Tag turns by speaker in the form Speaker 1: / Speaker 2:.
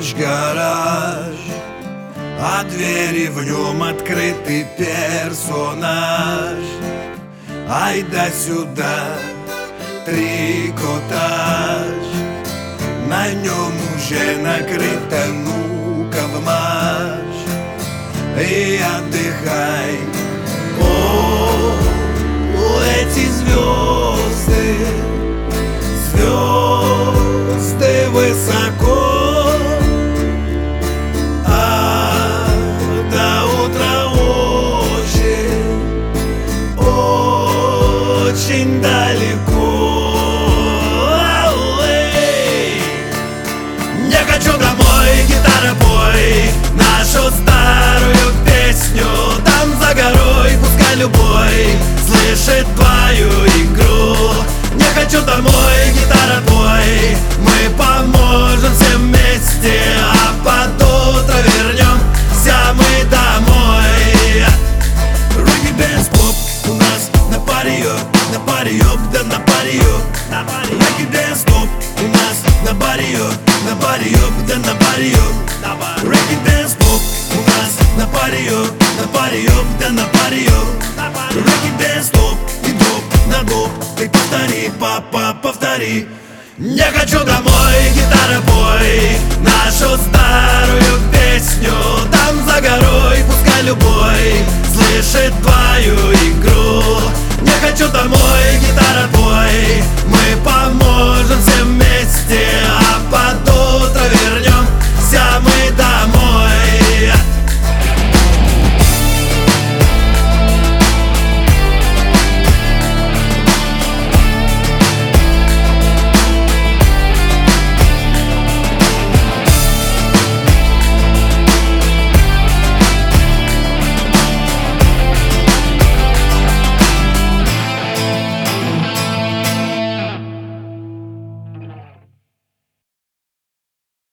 Speaker 1: ночь гараж, а двери в нем открытый персонаж. Ай да сюда трикотаж, на нем уже накрыто, ну-ка в марш и отдыхай. О, эти звезды, звезды высоко, а до утра очень далеко. Не хочу домой, гитара, пой нашу старую песню. Там за горой, пускай любой слышит твою игру. Не хочу домой, гитара, пой, мы поможем все вместе, а под утро вернемся мы домой. Регги Дэнс Поп у нас на паре, да на паре. Регги Дэнс Поп у нас на паре, да на паре. Регги Дэнс Поп у нас на паре, да на паре. Регги Дэнс Поп и доп на доп, ты повтори, папа, повтори. Не хочу домой, гитара, пой нашу старую песню. Там за горой, пускай